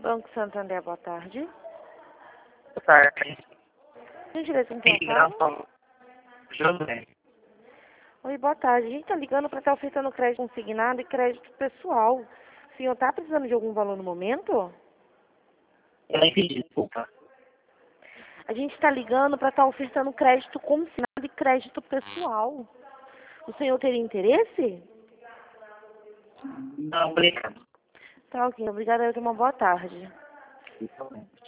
Banco Santander, boa tarde. Boa tarde. Gentileza, com quem eu falo? José. Oi, boa tarde. A gente está ligando para estar ofertando crédito consignado e crédito pessoal. O senhor está precisando de algum valor no momento? Eu não entendi, desculpa. A gente está ligando para estar ofertando crédito consignado e crédito pessoal. O senhor teria interesse? Não, obrigado. Tá, ok. Obrigada. Uma boa tarde. Isso mesmo.